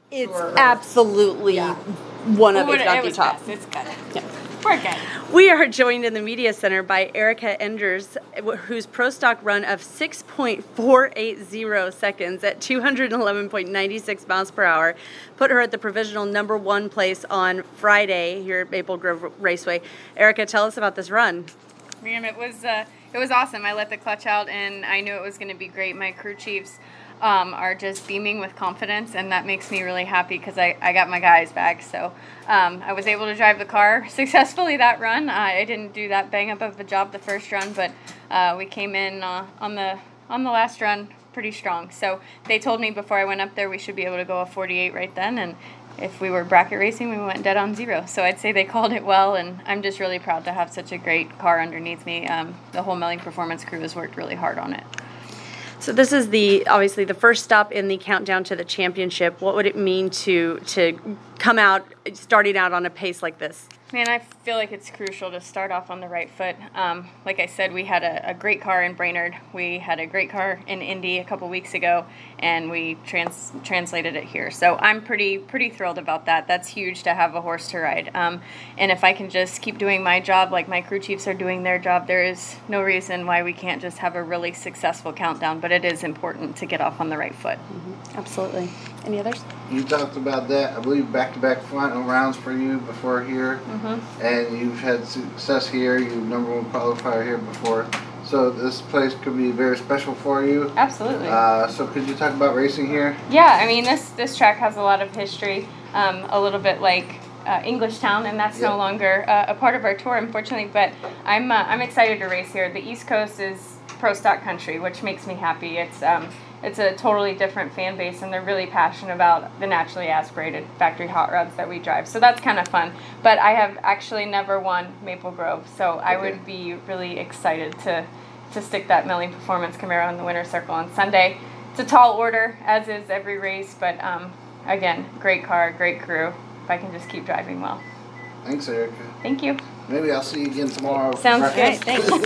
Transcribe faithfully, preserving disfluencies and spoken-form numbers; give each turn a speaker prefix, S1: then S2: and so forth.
S1: It's absolutely yeah. one of, if not the top.
S2: Best. It's good.
S1: Yeah.
S2: We're good.
S1: We are joined in the media center by Erica Enders, whose Pro Stock run of six point four eight zero seconds at two hundred eleven point nine six miles per hour put her at the provisional number one place on Friday here at Maple Grove Raceway. Erica, tell us about this run.
S2: Man, it was uh, it was awesome. I let the clutch out, and I knew it was going to be great. My crew chiefs um, are just beaming with confidence, and that makes me really happy because I, I got my guys back. So um, I was able to drive the car successfully that run. Uh, I didn't do that bang up of a job the first run, but uh, we came in uh, on the on the last run pretty strong. So they told me before I went up there we should be able to go a forty-eight right then, and if we were bracket racing, we went dead on zero. So I'd say they called it well, and I'm just really proud to have such a great car underneath me. Um, the whole Melling Performance crew has worked really hard on it.
S1: So this is the obviously the first stop in the countdown to the championship. What would it mean to to come out, starting out on a pace like this?
S2: Man, I feel like it's crucial to start off on the right foot. Um, like I said, we had a, a great car in Brainerd. We had a great car in Indy a couple weeks ago, and we trans- translated it here. So I'm pretty pretty thrilled about that. That's huge to have a horse to ride. Um, and if I can just keep doing my job like my crew chiefs are doing their job, there is no reason why we can't just have a really successful countdown. But it is important to get off on the right foot.
S1: Mm-hmm. Absolutely. Any others?
S3: You talked about that, I believe, back-to-back final rounds for you before here,
S2: mm-hmm.
S3: and you've had success here. You've number one qualifier here before, so this place could be very special for you.
S2: Absolutely.
S3: Uh, so could you talk about racing here?
S2: Yeah, I mean, this this track has a lot of history, um, a little bit like uh, Englishtown, and that's yep. no longer uh, a part of our tour, unfortunately. But I'm uh, I'm excited to race here. The East Coast is pro stock country, which makes me happy. It's um, It's a totally different fan base, and they're really passionate about the naturally aspirated factory hot rods that we drive. So that's kind of fun. But I have actually never won Maple Grove, so okay. I would be really excited to to stick that Melling Performance Camaro in the winner's circle on Sunday. It's a tall order, as is every race, but um, again, great car, great crew. If I can just keep driving well.
S3: Thanks, Erica.
S2: Thank you.
S3: Maybe I'll see you again tomorrow.
S2: Sounds good. Thanks.